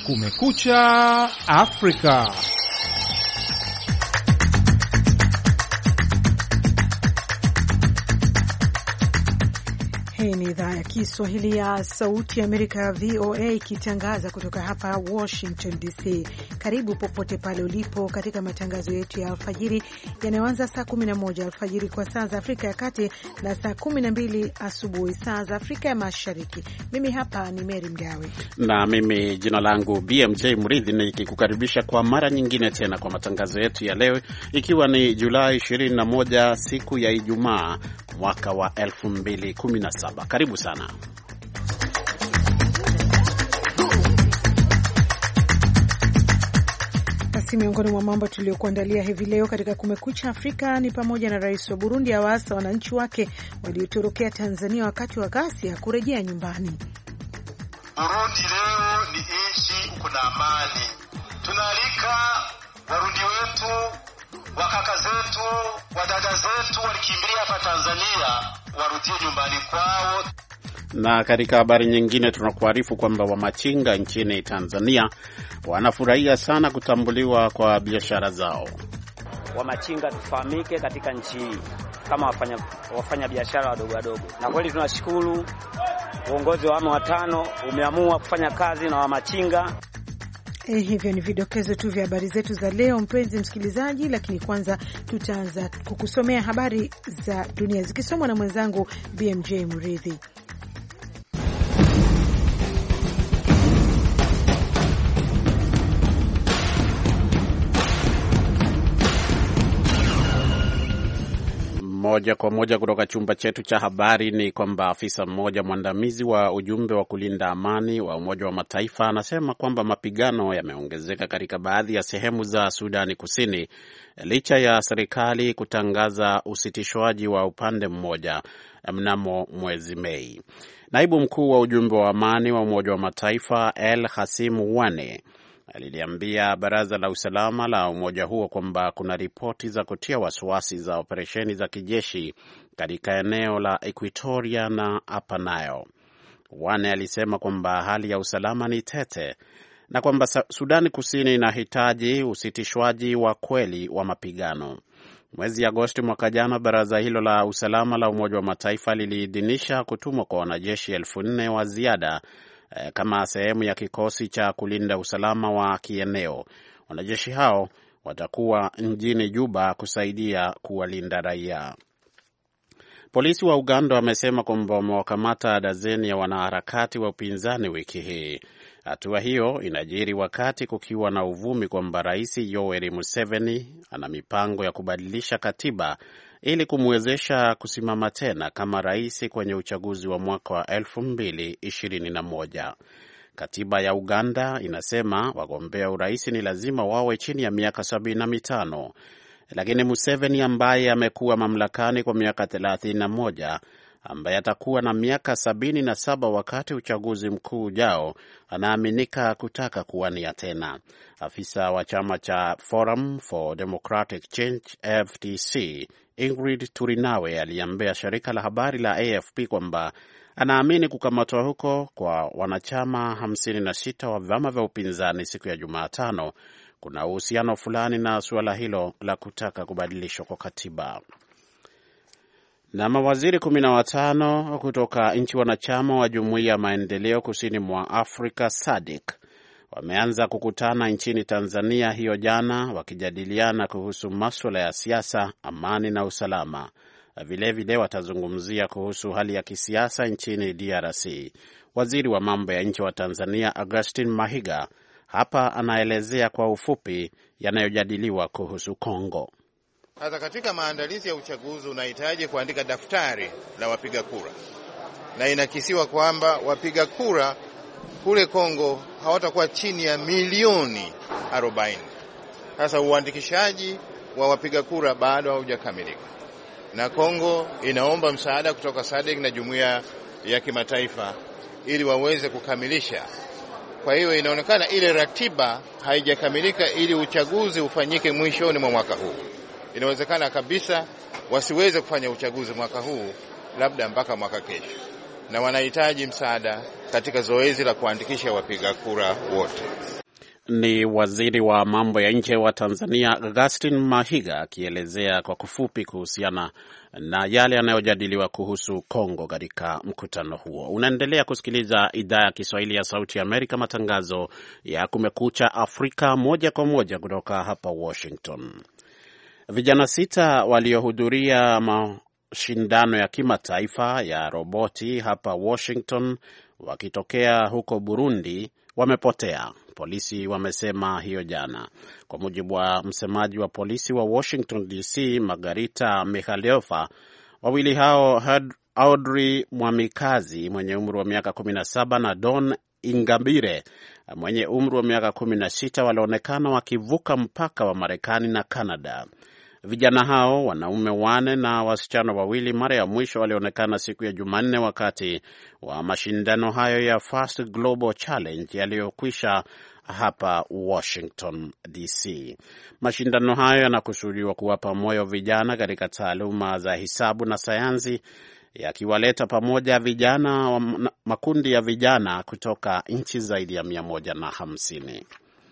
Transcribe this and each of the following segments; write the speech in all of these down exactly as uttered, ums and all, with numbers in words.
Kumekucha Afrika. Hii ni idhaa ya Kiswahili ya Sauti ya Amerika, V O A, ikitangaza kutoka hapa Washington D C. Karibu popote pale ulipo katika matangazo yetu ya alfajiri yanayoanza saa kumi na moja alfajiri kwa saa za Afrika ya Kati na saa kumi na mbili asubuhi saa za Afrika ya Mashariki. Mimi hapa ni Mary Mgawe na mimi jina langu B M J Mridhi, nikikukaribisha kwa mara nyingine tena kwa matangazo yetu ya leo, ikiwa ni Julai ishirini na moja, siku ya Ijumaa, mwaka wa elfu mbili kumi na saba. Karibu sana. Basi miongoni mwa mambo tuliyokuandalia hivi leo katika Kumekucha Afrika ni pamoja na rais wa Burundi awaasa wananchi wake waliotorokea Tanzania wakati wa ghasia kurejea nyumbani. Burundi leo ni nchi uko na amani. Tunaalika Warundi wetu, wakaka zetu, wadada zetu walikimbilia hapa Tanzania warudie nyumbani kwao. Na katika habari nyingine tunakuarifu kwamba wamachinga nchini Tanzania wanafurahia sana kutambuliwa kwa biashara zao. Wamachinga tufahamike katika nchi hii kama wafanya wafanya biashara wadogo wadogo. Na kweli tunashukuru uongozi wa awamu wa tano umeamua kufanya kazi na wamachinga. Eh, hivyo ni vidokezo tu vya habari zetu za leo, mpenzi msikilizaji, lakini kwanza tutaanza kukusomea habari za dunia zikisomwa na mwenzangu B M J Mridhi. Moja kwa moja kutoka chumba chetu cha habari ni kwamba afisa mmoja mwandamizi wa ujumbe wa kulinda amani wa Umoja wa Mataifa anasema kwamba mapigano yameongezeka katika baadhi ya sehemu za Sudani Kusini licha ya serikali kutangaza usitishwaji wa upande mmoja mnamo mwezi Mei. Naibu mkuu wa ujumbe wa amani wa Umoja wa Mataifa El Hassim Wane aliliambia Baraza la Usalama la umoja huo kwamba kuna ripoti za kutia wasiwasi za operesheni za kijeshi katika eneo la Equatoria na Upper Nile. Wane alisema kwamba hali ya usalama ni tete na kwamba Sudani Kusini inahitaji usitishwaji wa kweli wa mapigano. Mwezi Agosti mwaka jana, baraza hilo la usalama la Umoja wa Mataifa liliidhinisha kutumwa kwa wanajeshi elfu nne wa ziada kama sehemu ya kikosi cha kulinda usalama wa kieneo. Wanajeshi hao watakuwa mjini Juba kusaidia kuwalinda raia. Polisi wa Uganda wamesema kwamba wamewakamata dazeni ya wanaharakati wa upinzani wiki hii. Hatua hiyo inajiri wakati kukiwa na uvumi kwamba Rais Yoweri Museveni ana mipango ya kubadilisha katiba ili kumwezesha kusimama tena kama rais kwenye uchaguzi wa mwaka wa elfu mbili ishirini na moja. Katiba ya Uganda inasema wagombea urais ni lazima wawe chini ya miaka sabini na mitano. Lakini Museveni ambaye amekuwa mamlakani kwa miaka thelathini na moja, ambaye atakuwa na miaka sabini na saba wakati uchaguzi mkuu ujao, anaaminika kutaka kuwania tena. Afisa wa chama cha Forum for Democratic Change F D C Ingrid Turinawe aliambia shirika la habari la A F P kwamba anaamini kukamatwa huko kwa wanachama hamsini na sita wa vyama vya upinzani siku ya Jumatano kuna uhusiano fulani na suala hilo la kutaka kubadilishwa kwa katiba. Na mawaziri kumi na watano kutoka nchi wanachama wa Jumuiya ya Maendeleo Kusini mwa Afrika S A D C wameanza kukutana nchini Tanzania hiyo jana, wakijadiliana kuhusu masuala ya siasa, amani na usalama. Vile vile watazungumzia kuhusu hali ya kisiasa nchini D R C. Waziri wa mambo ya nje wa Tanzania Augustine Mahiga hapa anaelezea kwa ufupi yanayojadiliwa kuhusu Kongo. Hata katika maandalizi ya uchaguzi unahitaji kuandika daftari la wapiga kura, na inakisiwa kwamba wapiga kura kule Kongo hawatakuwa chini ya milioni arobaini. Sasa uandikishaji wa wapiga kura bado haujakamilika, na Kongo inaomba msaada kutoka S A D C na jumuiya ya kimataifa ili waweze kukamilisha. Kwa hiyo inaonekana ile ratiba haijakamilika ili uchaguzi ufanyike mwishoni mwa mwaka huu. Inawezekana kabisa wasiweze kufanya uchaguzi mwaka huu, labda mpaka mwaka kesho. na wanahitaji msaada katika zoezi la kuandikisha wapiga kura wote. Ni waziri wa mambo ya nje wa Tanzania Augustine Mahiga akielezea kwa kufupi kuhusiana na yale yanayojadiliwa kuhusu Kongo katika mkutano huo. Unaendelea kusikiliza idhaa ya Kiswahili ya Sauti ya Amerika, matangazo ya Kumekucha Afrika moja kwa moja kutoka hapa Washington. Vijana sita waliohudhuria mashindano ya kimataifa ya roboti hapa Washington wakitokea huko Burundi wamepotea. Polisi wamesema hiyo jana. Kwa mujibu wa msemaji wa polisi wa Washington D C, Margarita Mikhailofa, wawili hao Audrey Mwamikazi mwenye umri wa miaka kumi na saba na Don Ingabire mwenye umri wa miaka kumi na sita walionekana wakivuka mpaka wa Marekani na Canada. Vijana hao, wanaume wane na wasichana wawili, mara ya mwisho walionekana siku ya Jumanne wakati wa mashindano hayo ya Fast Global Challenge yaliyokwisha hapa Washington D C. Mashindano hayo yanakusudiwa kuwapa moyo vijana katika taaluma za hisabu na sayansi, yakiwaleta pamoja vijana, makundi ya vijana kutoka nchi zaidi ya mia moja na hamsini.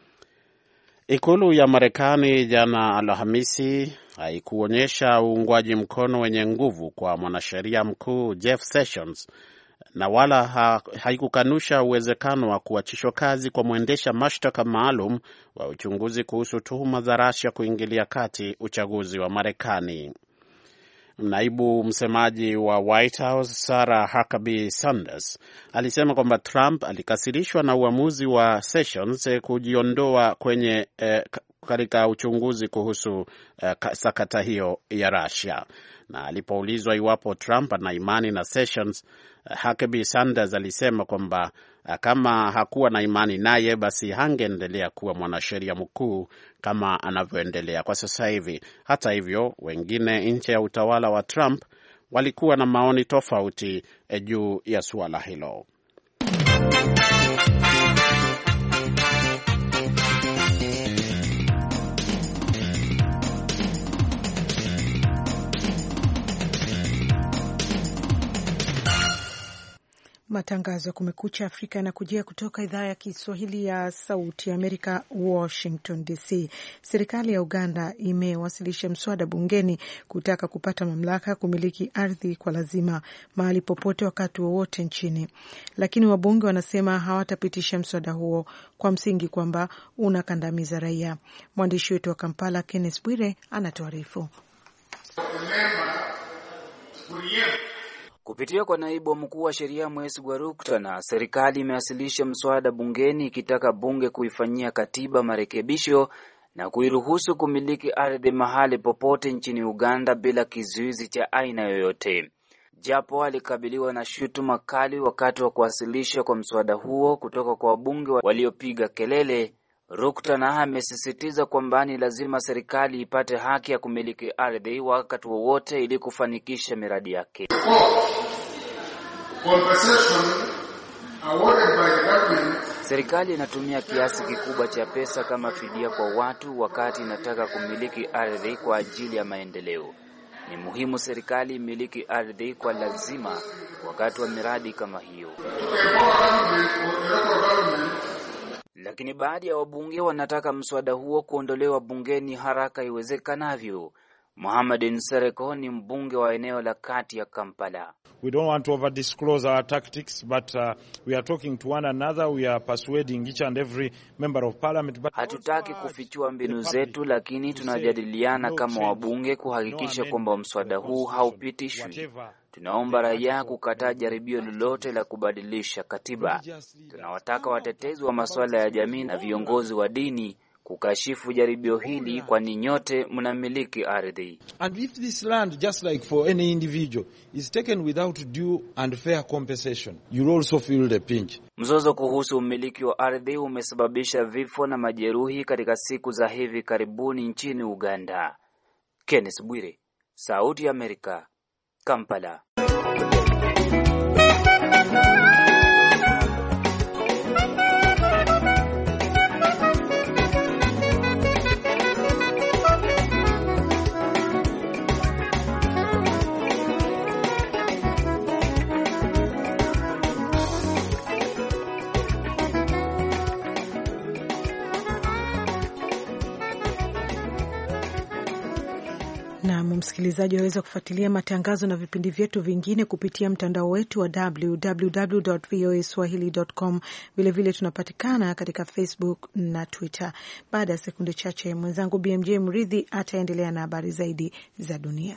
Ikulu ya Marekani jana Alhamisi haikuonyesha uungwaji mkono wenye nguvu kwa mwanasheria mkuu Jeff Sessions na wala ha, haikukanusha uwezekano wa kuachishwa kazi kwa mwendesha mashtaka maalum wa uchunguzi kuhusu tuhuma za Russia kuingilia kati uchaguzi wa Marekani. Naibu msemaji wa White House Sarah Huckabee Sanders alisema kwamba Trump alikasirishwa na uamuzi wa Sessions kujiondoa kwenye eh, katika uchunguzi kuhusu eh, sakata hiyo ya Russia. Na alipoulizwa iwapo Trump ana imani na Sessions, Huckabee Sanders alisema kwamba kama hakuwa na imani naye basi hangeendelea kuwa mwanasheria mkuu kama anavyoendelea kwa sasa hivi. Hata hivyo, wengine nje ya utawala wa Trump walikuwa na maoni tofauti juu ya suala hilo. Matangazo ya Kumekucha Afrika yanakujia kutoka idhaa ya Kiswahili ya Sauti ya Amerika, Washington D C. Serikali ya Uganda imewasilisha mswada bungeni kutaka kupata mamlaka kumiliki ardhi kwa lazima mahali popote wakati wowote nchini, lakini wabunge wanasema hawatapitisha mswada huo kwa msingi kwamba unakandamiza raia. Mwandishi wetu wa Kampala Kenneth Bwire anatuarifu. Kupitia kwa naibu mkuu wa sheria Mwesi Gwarukta, na serikali imewasilisha mswada bungeni ikitaka bunge kuifanyia katiba marekebisho na kuiruhusu kumiliki ardhi mahali popote nchini Uganda bila kizuizi cha aina yoyote. Japo alikabiliwa na shutuma kali wakati wa kuwasilisha kwa mswada huo kutoka kwa wabunge waliopiga kelele, Rukta na amesisitiza kwamba ni lazima serikali ipate haki ya kumiliki ardhi wakati wowote ili kufanikisha miradi yake. Serikali inatumia kiasi kikubwa cha pesa kama fidia kwa watu wakati inataka kumiliki ardhi kwa ajili ya maendeleo. Ni muhimu serikali imiliki ardhi kwa lazima wakati wa miradi kama hiyo. Lakini baadhi ya wabunge wanataka mswada huo kuondolewa bungeni haraka iwezekanavyo. Mohamed Nsereko ni mbunge wa eneo la kati ya Kampala. We don't want to over disclose our tactics, but uh, we are talking to one another. We are persuading each and every member of parliament. But hatutaki kufichua mbinu zetu, lakini tunajadiliana kama wabunge kuhakikisha kwamba mswada huu haupitishwi. Tunaomba raia kukataa jaribio lolote la kubadilisha katiba. Tunawataka watetezi wa masuala ya jamii na viongozi wa dini kukashifu jaribio hili, kwani nyote mnamiliki ardhi. And if this land, just like for any individual, is taken without due and fair compensation, you'll also feel the pinch. Mzozo kuhusu umiliki wa ardhi umesababisha vifo na majeruhi katika siku za hivi karibuni nchini Uganda. Kenneth Bwire, Sauti ya Amerika, Kampala. Naam, msikilizaji, waweza kufuatilia matangazo na vipindi vyetu vingine kupitia mtandao wetu wa w w w dot v o a swahili dot com. Vile vile tunapatikana katika Facebook na Twitter. Baada ya sekunde chache, mwenzangu B M J Mridhi ataendelea na habari zaidi za dunia.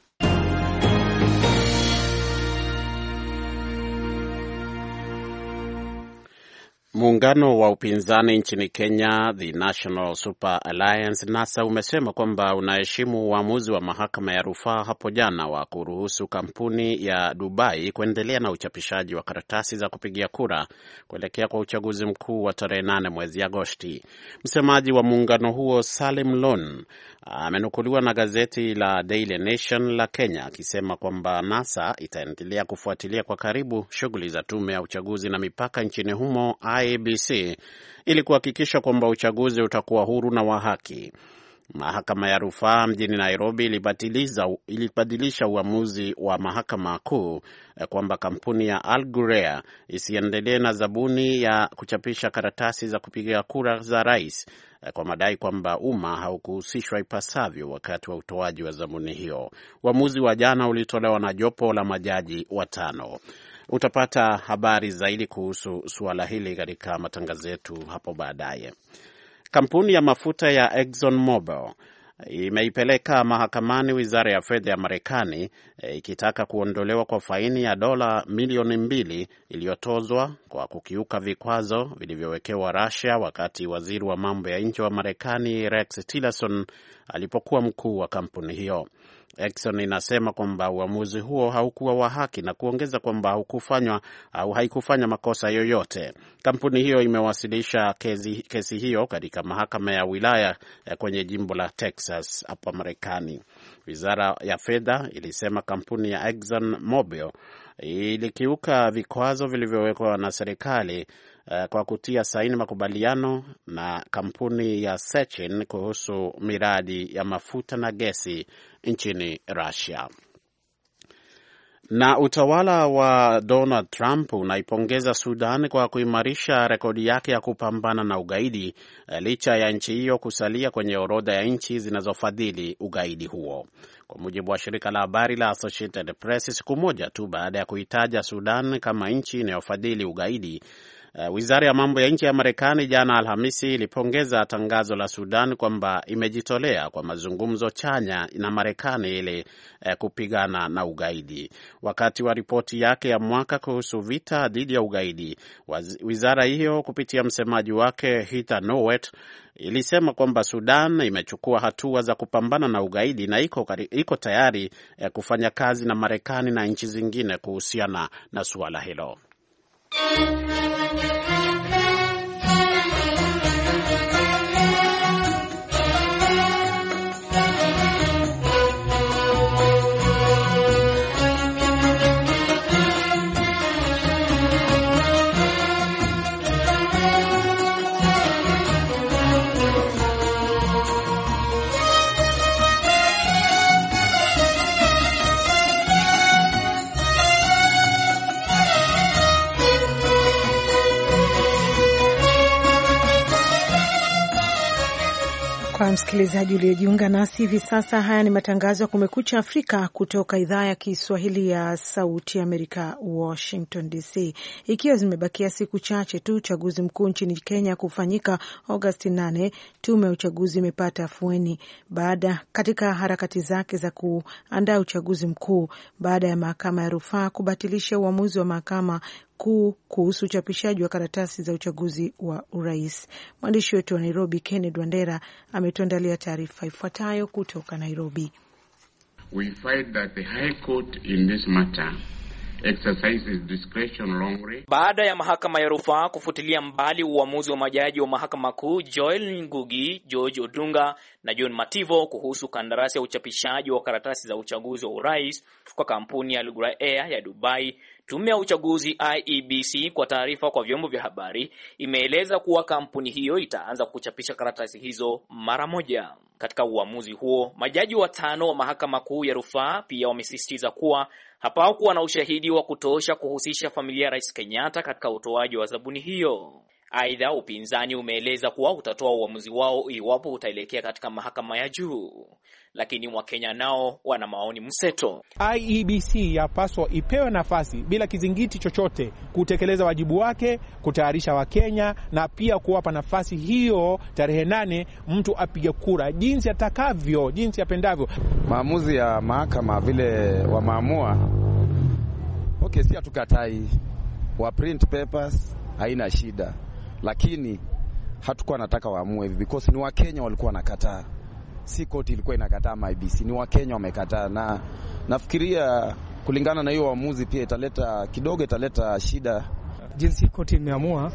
Muungano wa upinzani nchini Kenya, The National Super Alliance, NASA, umesema kwamba unaheshimu uamuzi wa mahakama ya rufaa hapo jana wa kuruhusu kampuni ya Dubai kuendelea na uchapishaji wa karatasi za kupigia kura kuelekea kwa uchaguzi mkuu wa tarehe nane mwezi Agosti. Msemaji wa muungano huo, Salim Lon, amenukuliwa na gazeti la Daily Nation la Kenya akisema kwamba NASA itaendelea kufuatilia kwa karibu shughuli za tume ya uchaguzi na mipaka nchini humo I E B C ili kuhakikisha kwamba uchaguzi utakuwa huru na wa haki. Mahakama ya rufaa mjini Nairobi ilibatilisha ilibadilisha uamuzi wa mahakama kuu kwamba kampuni ya Al Ghurair isiendelee na zabuni ya kuchapisha karatasi za kupigia kura za rais kwa madai kwamba umma haukuhusishwa ipasavyo wakati wa utoaji wa zabuni hiyo. Uamuzi wa jana ulitolewa na jopo la majaji watano. Utapata habari zaidi kuhusu suala hili katika matangazo yetu hapo baadaye. Kampuni ya mafuta ya Exxon Mobil imeipeleka mahakamani wizara ya fedha ya Marekani ikitaka kuondolewa kwa faini ya dola milioni mbili iliyotozwa kwa kukiuka vikwazo vilivyowekewa Russia wakati waziri wa mambo ya nje wa Marekani Rex Tillerson alipokuwa mkuu wa kampuni hiyo. Exxon inasema kwamba uamuzi huo haukuwa wa haki na kuongeza kwamba haukufanywa au haikufanya makosa yoyote. Kampuni hiyo imewasilisha kesi, kesi hiyo katika mahakama ya wilaya kwenye jimbo la Texas hapa Marekani. Wizara ya fedha ilisema kampuni ya Exxon Mobil ilikiuka vikwazo vilivyowekwa na serikali uh, kwa kutia saini makubaliano na kampuni ya Sechin kuhusu miradi ya mafuta na gesi nchini Russia. Na utawala wa Donald Trump unaipongeza Sudan kwa kuimarisha rekodi yake ya kupambana na ugaidi licha ya nchi hiyo kusalia kwenye orodha ya nchi zinazofadhili ugaidi huo. Kwa mujibu wa shirika la habari la Associated Press, siku moja tu baada ya kuitaja Sudan kama nchi inayofadhili ugaidi, Uh, Wizara ya mambo ya nje ya Marekani jana Alhamisi ilipongeza tangazo la Sudan kwamba imejitolea kwa mazungumzo chanya na Marekani ili uh, kupigana na ugaidi. Wakati wa ripoti yake ya mwaka kuhusu vita dhidi ya ugaidi, wizara hiyo kupitia msemaji wake Heather Nauert ilisema kwamba Sudan imechukua hatua za kupambana na ugaidi na iko, iko tayari uh, kufanya kazi na Marekani na nchi zingine kuhusiana na suala hilo. Kwa msikilizaji uliojiunga nasi hivi sasa, haya ni matangazo ya Kumekucha Afrika kutoka idhaa ya Kiswahili ya Sauti ya Amerika, Washington D C. Ikiwa zimebakia siku chache tu uchaguzi mkuu nchini Kenya kufanyika Agosti nane, tume ya uchaguzi imepata afueni baada katika harakati zake za kuandaa uchaguzi mkuu baada ya mahakama ya rufaa kubatilisha uamuzi wa mahakama kuu kuhusu uchapishaji wa karatasi za uchaguzi wa urais. Mwandishi wetu wa Nairobi, Kennedy Wandera, ametuandalia taarifa ifuatayo kutoka Nairobi. We find that the High Court in this matter exercises discretion wrongly. Baada ya mahakama ya rufaa kufutilia mbali uamuzi wa majaji wa mahakama kuu Joel Ngugi, George Odunga na John Mativo kuhusu kandarasi ya uchapishaji wa karatasi za uchaguzi wa urais kwa kampuni ya Al Ghurair ya Dubai, tume ya uchaguzi I E B C kwa taarifa kwa vyombo vya habari imeeleza kuwa kampuni hiyo itaanza kuchapisha karatasi hizo mara moja. Katika uamuzi huo, majaji watano wa mahakama kuu ya rufaa pia wamesisitiza kuwa hapakuwa na ushahidi wa kutosha kuhusisha familia ya Rais Kenyatta katika utoaji wa zabuni hiyo. Aidha, upinzani umeeleza kuwa utatoa uamuzi wao iwapo utaelekea katika mahakama ya juu. Lakini Wakenya nao wana maoni mseto. I E B C yapaswa ipewe nafasi bila kizingiti chochote kutekeleza wajibu wake, kutayarisha Wakenya na pia kuwapa nafasi hiyo tarehe nane mtu apige kura jinsi atakavyo, jinsi apendavyo. Maamuzi ya mahakama vile wameamua, okay, si hatukatai. Wa print papers haina shida. Lakini hatukuwa nataka waamue hivi because ni Wakenya walikuwa wanakataa. Si koti ilikuwa inakataa I E B C, ni Wakenya wamekataa, na nafikiria kulingana na hiyo uamuzi pia italeta kidogo italeta shida. Jinsi koti imeamua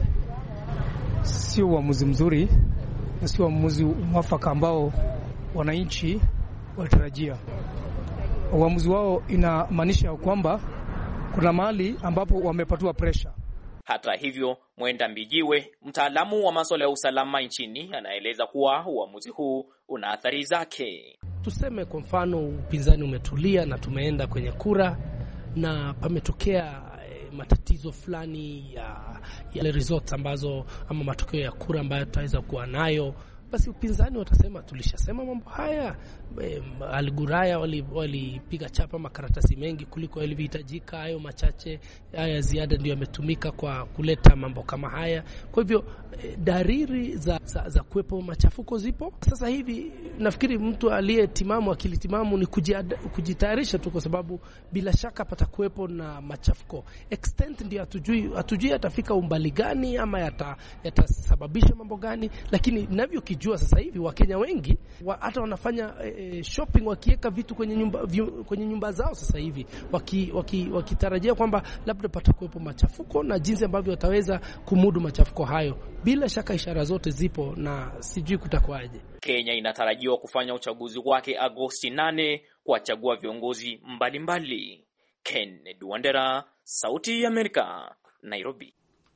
sio uamuzi mzuri, sio uamuzi mwafaka ambao wananchi walitarajia. Uamuzi wao inamaanisha kwamba kuna mahali ambapo wamepatiwa pressure. Hata hivyo, Mwenda Mbijiwe, mtaalamu wa masuala ya usalama nchini, anaeleza kuwa uamuzi huu una athari zake. Tuseme kwa mfano upinzani umetulia na tumeenda kwenye kura na pametokea eh, matatizo fulani ya yale results ambazo ama matokeo ya kura ambayo tutaweza kuwa nayo, basi upinzani watasema tulishasema mambo haya. E, Aliguraya walipiga wali chapa makaratasi mengi kuliko yalivyohitajika, hayo machache haya ziada ndio yametumika kwa kuleta mambo kama haya. Kwa hivyo e, dariri za, za, za kuwepo machafuko zipo. Sasa hivi nafikiri mtu aliyetimamu akili timamu ni kujitayarisha tu, kwa sababu bila shaka patakuwepo na machafuko. Extent ndio hatujui, hatujui atafika umbali gani ama yata yatasababisha mambo gani, lakini ninavyokijua sasa hivi Wakenya wengi wa, hata wanafanya e, shopping wakiweka vitu kwenye nyumba vyu, kwenye nyumba zao sasa hivi wakitarajia waki, waki kwamba labda patakuwepo machafuko na jinsi ambavyo wataweza kumudu machafuko hayo. Bila shaka ishara zote zipo na sijui kutakwaje. Kenya inatarajiwa kufanya uchaguzi wake Agosti nane kuwachagua viongozi mbalimbali. Kennedy Wandera, Sauti ya Amerika, Nairobi.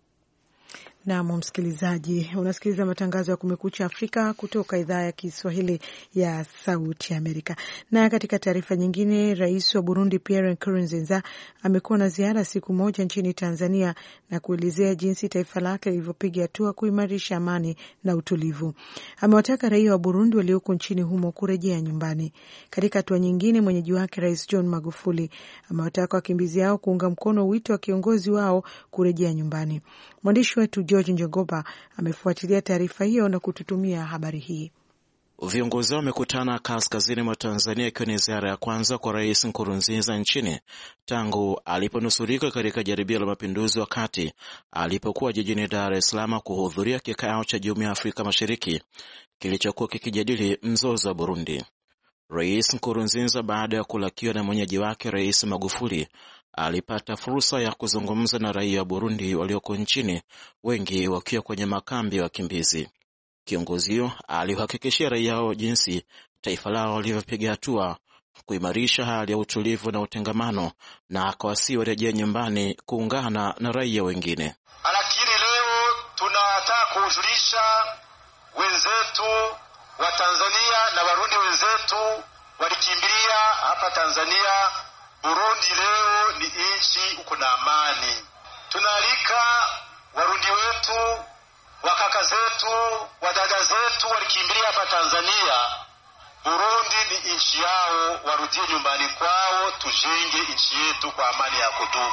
Naam, msikilizaji, unasikiliza matangazo ya Kumekucha Afrika kutoka idhaa ya Kiswahili ya Sauti ya Amerika. Na katika taarifa nyingine, Rais wa Burundi Pierre Nkurunziza amekuwa na ziara siku moja nchini Tanzania na kuelezea jinsi taifa lake lilivyopiga hatua kuimarisha amani na utulivu. Amewataka raia wa Burundi walioko nchini humo kurejea nyumbani. Katika hatua nyingine, mwenyeji wake Rais John Magufuli amewataka wakimbizi hao kuunga mkono wito wa kiongozi wao kurejea nyumbani. Mwandishi wetu George Njogoba amefuatilia taarifa hiyo na kututumia habari hii. Viongozi wamekutana kaskazini mwa Tanzania, ikiwa ni ziara ya kwanza kwa Rais Nkurunziza nchini tangu aliponusurika katika jaribio la mapinduzi wakati alipokuwa jijini Dar es Salaam kuhudhuria kikao cha Jumuiya ya Afrika Mashariki kilichokuwa kikijadili mzozo wa Burundi. Rais Nkurunziza, baada ya kulakiwa na mwenyeji wake Rais Magufuli, alipata fursa ya kuzungumza na raia wa Burundi walioko nchini, wengi wakiwa kwenye makambi ya wakimbizi. Kiongozi huyo alihakikishia raia hao jinsi taifa lao lilivyopiga hatua kuimarisha hali ya utulivu na utengamano, na akawasihi warejea nyumbani kuungana na raia wengine. Lakini leo tunataka kujulisha wenzetu wa Tanzania na Warundi wenzetu walikimbilia hapa Tanzania, Burundi leo ni nchi uko na amani. Tunaalika Warundi wetu, wakaka zetu, wadada zetu walikimbilia hapa Tanzania, Burundi ni nchi yao, warudie nyumbani kwao, tujenge nchi yetu kwa amani ya kudumu.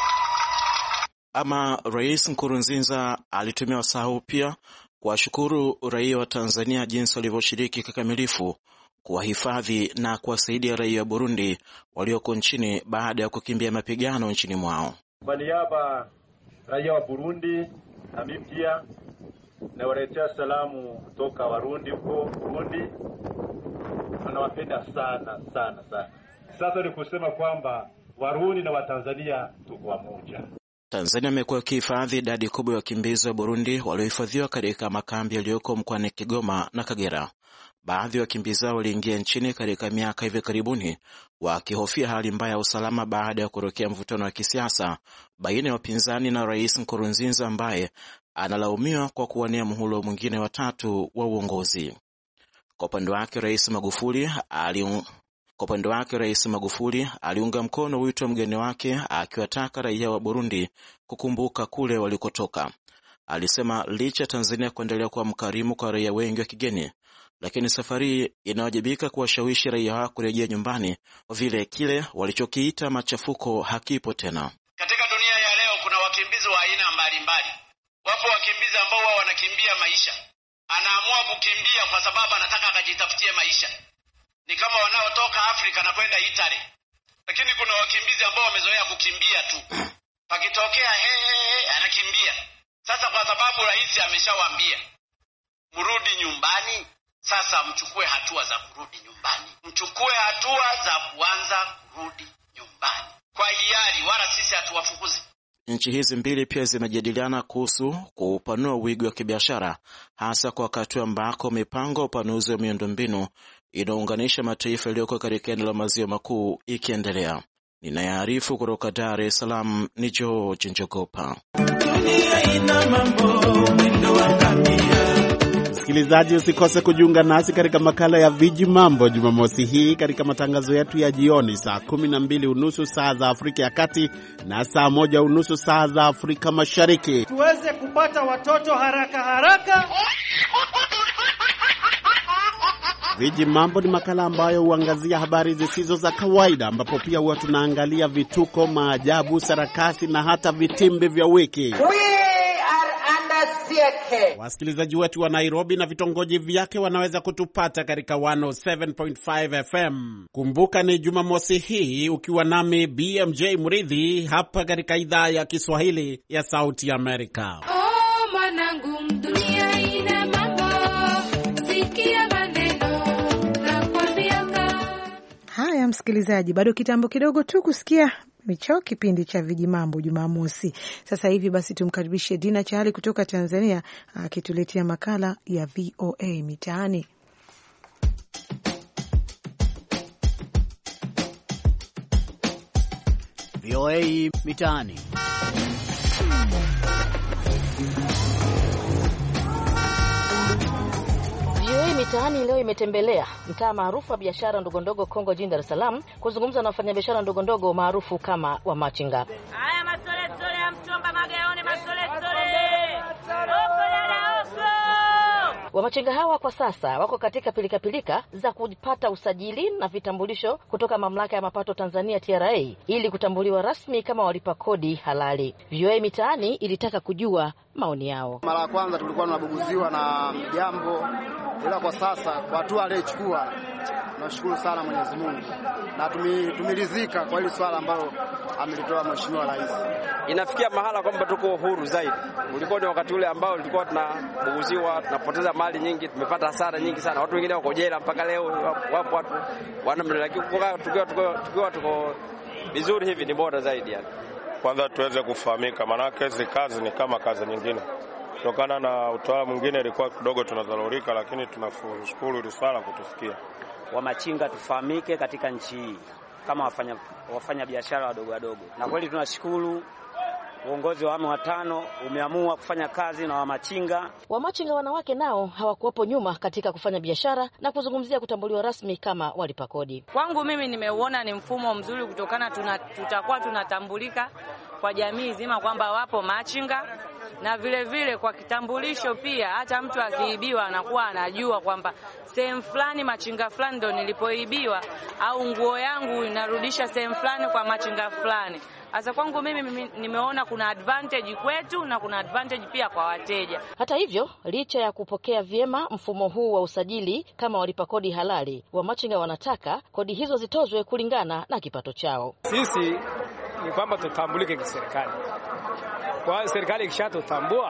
Ama Rais Nkurunziza alitumia wasaa pia kuwashukuru raia wa Tanzania jinsi walivyoshiriki kikamilifu kuwahifadhi na kuwasaidia raia wa Burundi walioko nchini baada ya kukimbia mapigano nchini mwao. Kwa niaba raia wa Burundi, na mimi pia nawaletea salamu kutoka Warundi huko Burundi. Anawapenda sana sana sana. Sasa ni kusema kwamba Warundi na Watanzania tuko pamoja. Tanzania imekuwa ikihifadhi idadi kubwa ya wakimbizi wa Burundi waliohifadhiwa katika makambi yaliyoko mkoani Kigoma na Kagera. Baadhi ya wakimbizi waliingia nchini katika miaka hivi karibuni wakihofia hali mbaya ya usalama baada ya kurokea mvutano wa kisiasa baina ya wapinzani na Rais Nkurunziza ambaye analaumiwa kwa kuwania muhula mwingine wa tatu wa uongozi. Kwa upande wake Rais Magufuli ali Kwa upande wake Rais Magufuli aliunga mkono wito wa mgeni wake akiwataka raia wa Burundi kukumbuka kule walikotoka. alisema licha Tanzania kuendelea kuwa mkarimu kwa raia wengi wa kigeni, lakini safari inawajibika kuwashawishi raia kurejea nyumbani kwa vile kile walichokiita machafuko hakipo tena. Katika dunia ya leo kuna wakimbizi wa aina mbalimbali. Wapo wakimbizi ambao wao wanakimbia maisha. Anaamua kukimbia kwa sababu anataka akajitafutie maisha. Ni kama wanaotoka Afrika na kwenda Italy. Lakini kuna wakimbizi ambao wamezoea kukimbia tu. Pakitokea he he he anakimbia. Sasa kwa sababu rais ameshawaambia mrudi nyumbani, sasa mchukue hatua za kurudi nyumbani. Mchukue hatua za kuanza kurudi nyumbani. Kwa hiari, wala sisi hatuwafukuzi. Nchi hizi mbili pia zimejadiliana kuhusu kupanua wigo wa kibiashara, hasa kwa wakati ambako mipango ya upanuzi wa miundombinu inaunganisha mataifa yaliyoko katika eneo la maziwa makuu ikiendelea. Ninayaarifu kutoka Dar es Salaam ni George Njogopa. Dunia ina mambo mwendo wa ngamia. Msikilizaji, usikose kujiunga nasi katika makala ya Viji Mambo Jumamosi hii katika matangazo yetu ya jioni saa kumi na mbili unusu saa za Afrika ya Kati na saa moja unusu saa za Afrika Mashariki. Tuweze kupata watoto haraka haraka. Viji Mambo ni makala ambayo huangazia habari zisizo za kawaida, ambapo pia huwa tunaangalia vituko, maajabu, sarakasi na hata vitimbi vya wiki. Wasikilizaji wetu wa Nairobi na vitongoji vyake wanaweza kutupata katika mia saba nukta tano F M. Kumbuka ni Jumamosi hii ukiwa nami B M J Muridhi hapa katika idhaa ya Kiswahili ya Sauti ya Amerika. Oh, mwanangu, dunia ina mambo, sikia maneno na kuambianga. Haya msikilizaji, bado kitambo kidogo tu kusikia micho kipindi cha Viji Mambo Jumamosi. Sasa hivi basi tumkaribishe Dina Chali kutoka Tanzania akituletea makala ya V O A Mitaani. V O A Mitaani. Mitaani leo imetembelea mtaa maarufu wa biashara ndogondogo Kongo jijini Dar es Salaam kuzungumza na wafanyabiashara ndogondogo maarufu kama wamachinga. Haya masole sole ya mchomba magaone masole sole. Oko dada oko. Wamachinga hawa kwa sasa wako katika pilika pilika za kupata usajili na vitambulisho kutoka mamlaka ya mapato Tanzania T R A ili kutambuliwa rasmi kama walipa kodi halali. V O A Mitaani ilitaka kujua maoni yao. Mara ya kwanza tulikuwa tunabuguziwa na jambo, ila kwa sasa kwa hatua aliyochukua tunashukuru sana Mwenyezi Mungu na tumeridhika kwa hili swala ambalo amelitoa Mheshimiwa Rais. Inafikia mahala kwamba tuko uhuru zaidi. Ulikuwa ni wakati ule ambao tulikuwa tunabuguziwa, tunapoteza mali nyingi, tumepata hasara nyingi sana. Watu wengine wako jela mpaka leo, wapo watu wanamlaki tukiwa tukiwa tukiwa tuko vizuri hivi ni bora zaidi yani. Kwanza tuweze kufahamika, maana hizi kazi ni kama kazi nyingine. Kutokana na utawala mwingine ilikuwa kidogo tunadhalurika, lakini tunashukuru hili swala kutufikia. Wamachinga tufahamike katika nchi hii kama wafanya wafanya biashara wadogo wadogo. Na kweli tunashukuru uongozi wa awamu watano umeamua kufanya kazi na wamachinga. Wamachinga wanawake nao hawakuwepo nyuma katika kufanya biashara na kuzungumzia kutambuliwa rasmi kama walipa kodi. Kwangu mimi nimeuona ni mfumo mzuri kutokana tuna, tutakuwa tunatambulika kwa jamii nzima kwamba wapo machinga, na vile vile kwa kitambulisho pia hata mtu akiibiwa anakuwa anajua kwamba sehemu fulani machinga fulani ndo nilipoibiwa, au nguo yangu inarudisha sehemu fulani kwa machinga fulani. Sasa kwangu mimi nimeona kuna advantage kwetu na kuna advantage pia kwa wateja. Hata hivyo, licha ya kupokea vyema mfumo huu wa usajili kama walipa kodi halali, wamachinga wanataka kodi hizo zitozwe kulingana na kipato chao. Sisi ni kwamba tutambulike kiserikali. Kwa serikali ikishatutambua,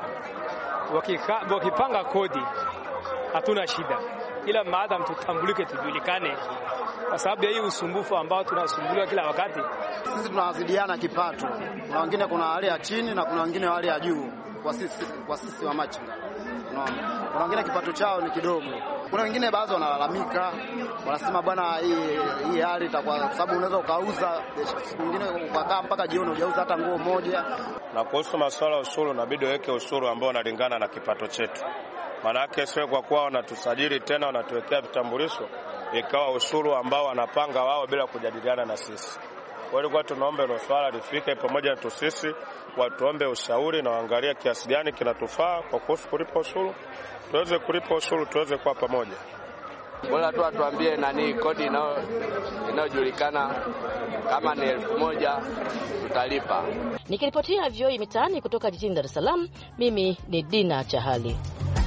wakipanga kodi hatuna shida. Ila maadam tutambulike, tujulikane, kwa sababu ya hii usumbufu ambao tunasumbuliwa kila wakati. Sisi tunawazidiana kipato. Kuna wengine kuna hali ya chini na kuna wengine hali ya juu kwa sisi kwa sisi wa machinga. Unaona? Kuna wengine kipato chao ni kidogo. Kuna wengine baadhi wanalalamika, wanasema bwana hii hii hali itakuwa, kwa sababu unaweza ukauza siku nyingine ukakaa mpaka jioni hujauza hata nguo moja. Na kuhusu masuala ya ushuru, inabidi weke ushuru ambao unalingana na kipato chetu. Maana yake sio kwa kuwa wanatusajili tena wanatuwekea vitambulisho ikawa ushuru ambao wanapanga wao bila kujadiliana na sisi. Walikuwa tunaomba hilo swala lifike pamoja na sisi, watuombe ushauri na waangalie kiasi gani kinatufaa kwa kuhusu kulipa ushuru. Tuweze kulipa ushuru, tuweze kuwa pamoja. Bora tu atuambie nani kodi inayojulikana, kama ni elfu moja tutalipa. Nikiripotia V O A mitaani kutoka jijini Dar es Salaam, mimi ni Dina Chahali.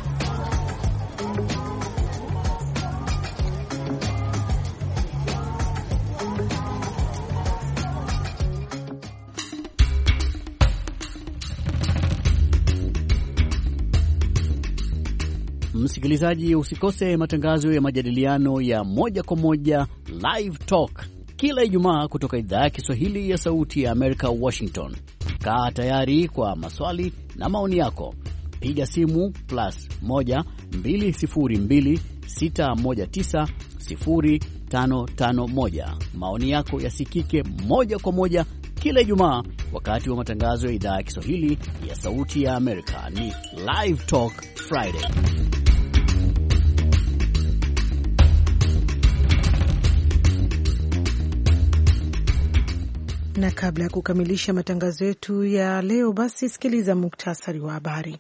Msikilizaji, usikose matangazo ya majadiliano ya moja kwa moja Live Talk kila Ijumaa kutoka idhaa ya Kiswahili ya Sauti ya Amerika, Washington. Kaa tayari kwa maswali na maoni yako. Piga simu plus moja mbili sifuri mbili sita moja tisa sifuri tano tano moja. Maoni yako yasikike moja kwa moja kila Ijumaa wakati wa matangazo ya idhaa ya Kiswahili ya Sauti ya Amerika. Ni Live Talk Friday. Na kabla ya kukamilisha matangazo yetu ya leo, basi sikiliza muktasari wa habari.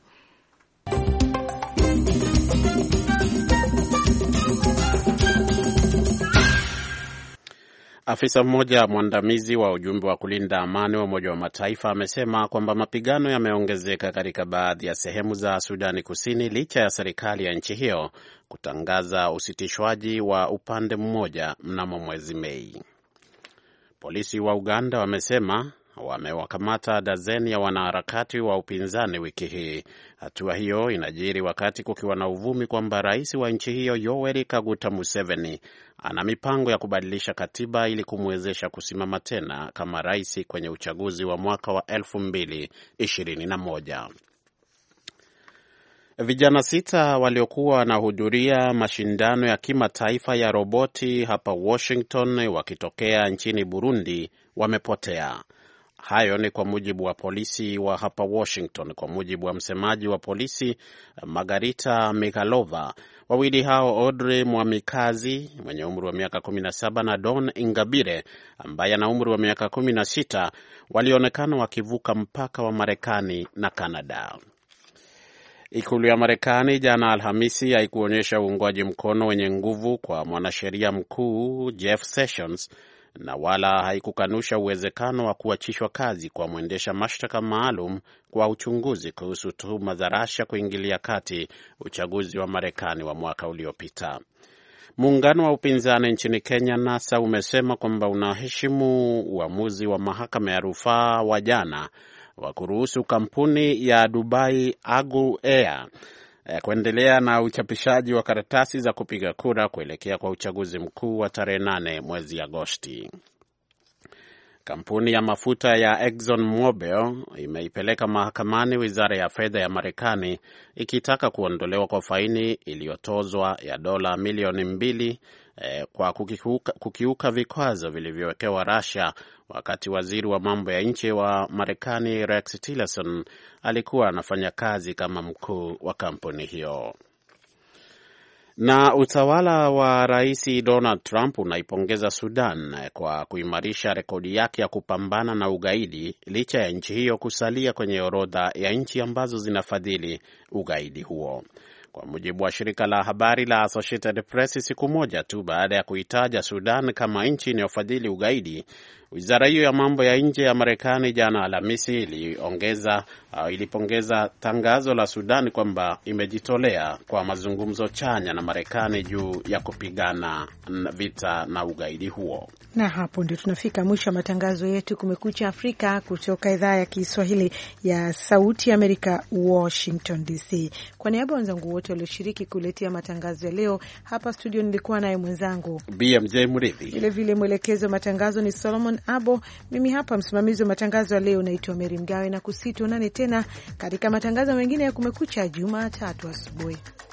Afisa mmoja mwandamizi wa ujumbe wa kulinda amani wa Umoja wa Mataifa amesema kwamba mapigano yameongezeka katika baadhi ya sehemu za Sudani Kusini licha ya serikali ya nchi hiyo kutangaza usitishwaji wa upande mmoja mnamo mwezi Mei. Polisi wa Uganda wamesema wamewakamata dazeni ya wanaharakati wa upinzani wiki hii. Hatua hiyo inajiri wakati kukiwa na uvumi kwamba rais wa nchi hiyo Yoweri Kaguta Museveni ana mipango ya kubadilisha katiba ili kumwezesha kusimama tena kama rais kwenye uchaguzi wa mwaka wa elfu mbili ishirini na moja. Vijana sita waliokuwa wanahudhuria mashindano ya kimataifa ya roboti hapa Washington wakitokea nchini Burundi wamepotea. Hayo ni kwa mujibu wa polisi wa hapa Washington. Kwa mujibu wa msemaji wa polisi Margarita Mikalova, wawili hao Audrey Mwamikazi mwenye umri wa miaka kumi na saba na Don Ingabire ambaye ana umri wa miaka kumi na sita walionekana wakivuka mpaka wa Marekani na Kanada. Ikulu ya Marekani jana Alhamisi haikuonyesha uungwaji mkono wenye nguvu kwa mwanasheria mkuu Jeff Sessions na wala haikukanusha uwezekano wa kuachishwa kazi kwa mwendesha mashtaka maalum kwa uchunguzi kuhusu tuhuma za Russia kuingilia kati uchaguzi wa Marekani wa mwaka uliopita. Muungano wa upinzani nchini Kenya NASA umesema kwamba unaheshimu uamuzi wa mahakama ya rufaa wa jana wa kuruhusu kampuni ya Dubai Agu Air kuendelea na uchapishaji wa karatasi za kupiga kura kuelekea kwa uchaguzi mkuu wa tarehe nane mwezi Agosti. Kampuni ya mafuta ya Exxon Mobil imeipeleka mahakamani wizara ya fedha ya Marekani ikitaka kuondolewa kwa faini iliyotozwa ya dola milioni mbili eh, kwa kukiuka, kukiuka vikwazo vilivyowekewa Russia wakati waziri wa mambo ya nje wa Marekani Rex Tillerson alikuwa anafanya kazi kama mkuu wa kampuni hiyo. Na utawala wa Rais Donald Trump unaipongeza Sudan kwa kuimarisha rekodi yake ya kupambana na ugaidi licha ya nchi hiyo kusalia kwenye orodha ya nchi ambazo zinafadhili ugaidi huo. Kwa mujibu wa shirika la habari la Associated Press, siku moja tu baada ya kuitaja Sudan kama nchi inayofadhili ugaidi, wizara hiyo ya mambo ya nje ya Marekani jana Alhamisi iliongeza uh, ilipongeza tangazo la Sudan kwamba imejitolea kwa mazungumzo chanya na Marekani juu ya kupigana vita na ugaidi huo. Na hapo ndio tunafika mwisho wa matangazo yetu Kumekucha Afrika kutoka idhaa ya Kiswahili ya Sauti ya Amerika, Washington D C. Kwa niaba ya wenzangu wote walioshiriki kuletea matangazo ya leo, hapa studio nilikuwa naye mwenzangu B M J Murithi. Vile vile mwelekezo wa matangazo ni Solomon Abo. Mimi hapa msimamizi wa matangazo ya leo naitwa Mary Mgawe, na kusituonane tena katika matangazo mengine ya Kumekucha Jumatatu asubuhi.